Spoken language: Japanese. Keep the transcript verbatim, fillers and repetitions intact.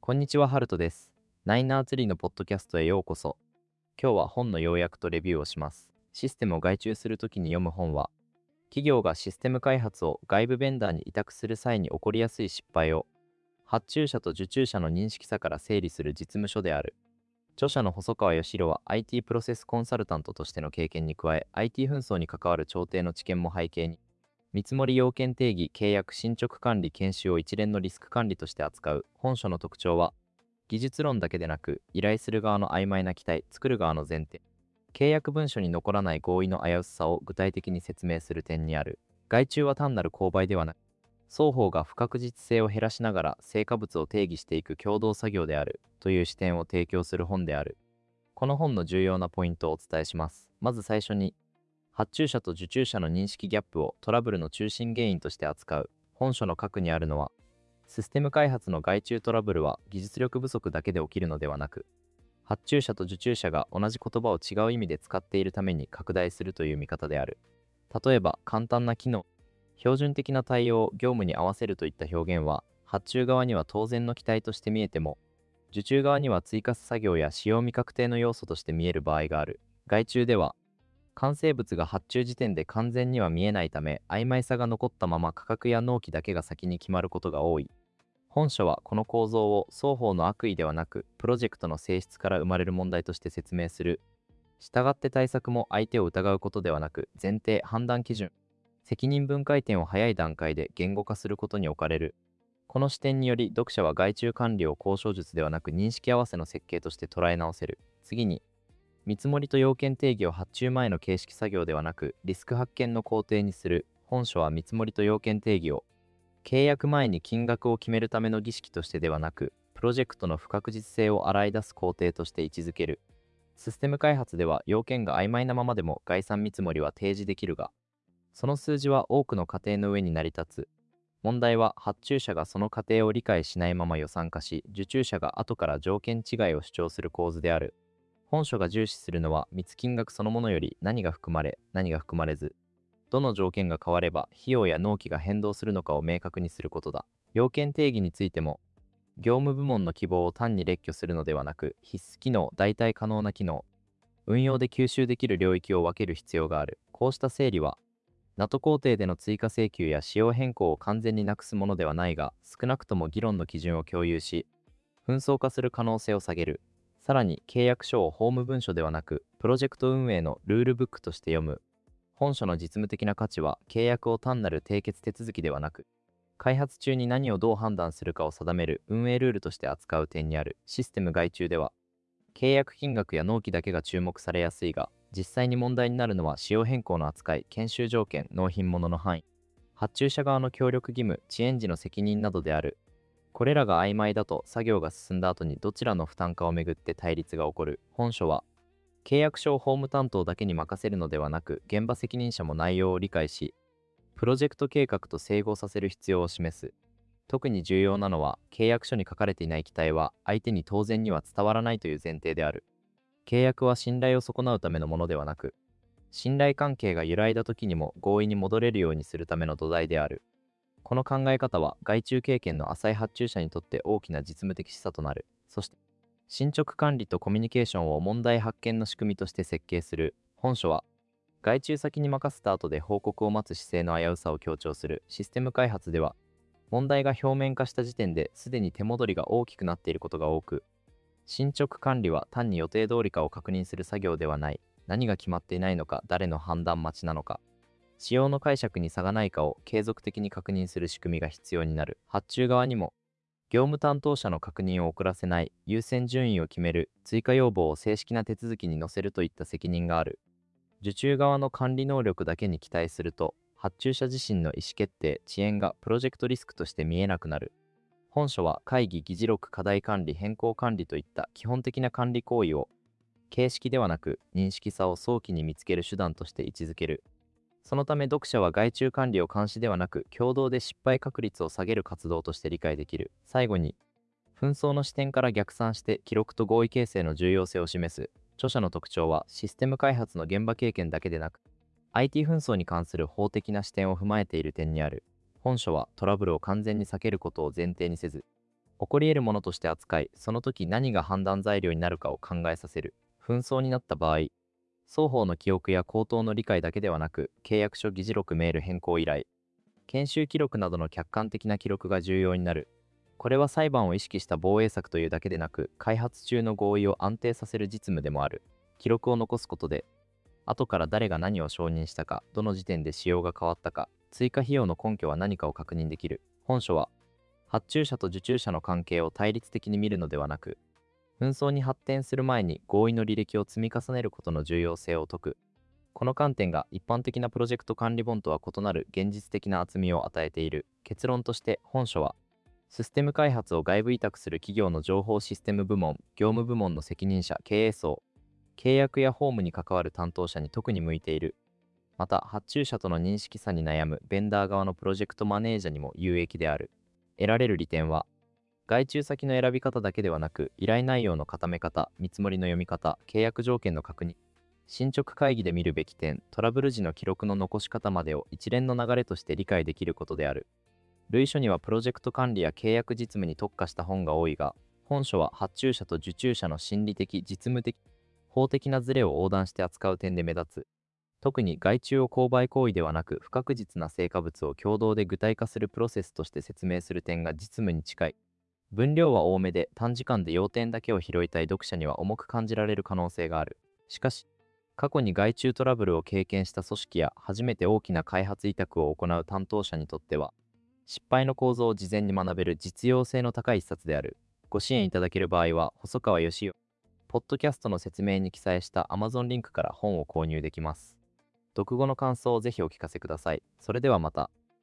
こんにちは、ハルトです。ナイナーツリーのポッドキャストへようこそ。今日は本の要約とレビューをします。システムを外注するときに読む本は、企業がシステム開発を外部ベンダーに委託する際に起こりやすい失敗を、発注者と受注者の認識差から整理する実務書である。著者の細川義郎は アイティー プロセスコンサルタントとしての経験に加え、アイティー 紛争に関わる調停の知見も背景に、見積要件定義、契約、進捗管理、研修を一連のリスク管理として扱う。本書の特徴は、技術論だけでなく、依頼する側の曖昧な期待、作る側の前提、契約文書に残らない合意の危うさを具体的に説明する点にある。外注は単なる購買ではなく、双方が不確実性を減らしながら成果物を定義していく共同作業であるという視点を提供する本である。この本の重要なポイントをお伝えします。まず最初に、発注者と受注者の認識ギャップをトラブルの中心原因として扱う。本書の核にあるのは、システム開発の外注トラブルは技術力不足だけで起きるのではなく、発注者と受注者が同じ言葉を違う意味で使っているために拡大するという見方である。例えば、簡単な機能、標準的な対応を業務に合わせるといった表現は、発注側には当然の期待として見えても、受注側には追加作業や使用未確定の要素として見える場合がある。外注では、完成物が発注時点で完全には見えないため、曖昧さが残ったまま価格や納期だけが先に決まることが多い。本書はこの構造を双方の悪意ではなく、プロジェクトの性質から生まれる問題として説明する。したがって対策も相手を疑うことではなく、前提、判断基準、責任分解点を早い段階で言語化することに置かれる。この視点により、読者は外注管理を交渉術ではなく認識合わせの設計として捉え直せる。次に、見積もりと要件定義を発注前の形式作業ではなく、リスク発見の工程にする。本書は見積もりと要件定義を、契約前に金額を決めるための儀式としてではなく、プロジェクトの不確実性を洗い出す工程として位置づける。システム開発では要件が曖昧なままでも概算見積もりは提示できるが、その数字は多くの過程の上に成り立つ。問題は発注者がその過程を理解しないまま予算化し、受注者が後から条件違いを主張する構図である。本書が重視するのは密金額そのものより何が含まれ、何が含まれず、どの条件が変われば費用や納期が変動するのかを明確にすることだ。要件定義についても、業務部門の希望を単に列挙するのではなく、必須機能、代替可能な機能、運用で吸収できる領域を分ける必要がある。こうした整理は、ナト工程での追加請求や仕様変更を完全になくすものではないが、少なくとも議論の基準を共有し、紛争化する可能性を下げる。さらに、契約書を法務文書ではなく、プロジェクト運営のルールブックとして読む。本書の実務的な価値は、契約を単なる締結手続きではなく、開発中に何をどう判断するかを定める運営ルールとして扱う点にある。システム外注では、契約金額や納期だけが注目されやすいが、実際に問題になるのは仕様変更の扱い、研修条件、納品物の範囲、発注者側の協力義務、遅延時の責任などである。これらが曖昧だと作業が進んだ後にどちらの負担かをめぐって対立が起こる。本書は、契約書を法務担当だけに任せるのではなく、現場責任者も内容を理解し、プロジェクト計画と整合させる必要を示す。特に重要なのは、契約書に書かれていない期待は相手に当然には伝わらないという前提である。契約は信頼を損なうためのものではなく、信頼関係が揺らいだ時にも合意に戻れるようにするための土台である。この考え方は外注経験の浅い発注者にとって大きな実務的示唆となる。そして、進捗管理とコミュニケーションを問題発見の仕組みとして設計する。本書は、外注先に任せた後で報告を待つ姿勢の危うさを強調する。システム開発では、問題が表面化した時点ですでに手戻りが大きくなっていることが多く、進捗管理は単に予定通りかを確認する作業ではない。何が決まっていないのか、誰の判断待ちなのか、仕様の解釈に差がないかを継続的に確認する仕組みが必要になる。発注側にも、業務担当者の確認を遅らせない、優先順位を決める、追加要望を正式な手続きに載せるといった責任がある。受注側の管理能力だけに期待すると、発注者自身の意思決定、遅延がプロジェクトリスクとして見えなくなる。本書は会議、議事録、課題管理、変更管理といった基本的な管理行為を、形式ではなく認識差を早期に見つける手段として位置づける。そのため読者は外注管理を監視ではなく、共同で失敗確率を下げる活動として理解できる。最後に、紛争の視点から逆算して記録と合意形成の重要性を示す。著者の特徴はシステム開発の現場経験だけでなく、アイティー 紛争に関する法的な視点を踏まえている点にある。本書はトラブルを完全に避けることを前提にせず、 起こり得るものとして扱い、その時何が判断材料になるかを考えさせる。紛争になった場合、双方の記憶や口頭の理解だけではなく、契約書、議事録、メール変更依頼、研修記録などの客観的な記録が重要になる。これは裁判を意識した防衛策というだけでなく、開発中の合意を安定させる実務でもある。記録を残すことで、後から誰が何を承認したか、どの時点で仕様が変わったか、追加費用の根拠は何かを確認できる。本書は、発注者と受注者の関係を対立的に見るのではなく、紛争に発展する前に合意の履歴を積み重ねることの重要性を説く。この観点が一般的なプロジェクト管理本とは異なる現実的な厚みを与えている。結論として本書は、システム開発を外部委託する企業の情報システム部門、業務部門の責任者、経営層、契約や法務に関わる担当者に特に向いている。また、発注者との認識差に悩むベンダー側のプロジェクトマネージャーにも有益である。得られる利点は、外注先の選び方だけではなく、依頼内容の固め方、見積もりの読み方、契約条件の確認、進捗会議で見るべき点、トラブル時の記録の残し方までを一連の流れとして理解できることである。類書にはプロジェクト管理や契約実務に特化した本が多いが、本書は発注者と受注者の心理的、実務的、法的なズレを横断して扱う点で目立つ。特に外注を購買行為ではなく、不確実な成果物を共同で具体化するプロセスとして説明する点が実務に近い。分量は多めで、短時間で要点だけを拾いたい読者には重く感じられる可能性がある。しかし、過去に外注トラブルを経験した組織や初めて大きな開発委託を行う担当者にとっては、失敗の構造を事前に学べる実用性の高い一冊である。ご支援いただける場合は、細川義雄、ポッドキャストの説明に記載した Amazon リンクから本を購入できます。読後の感想をぜひお聞かせください。それではまた。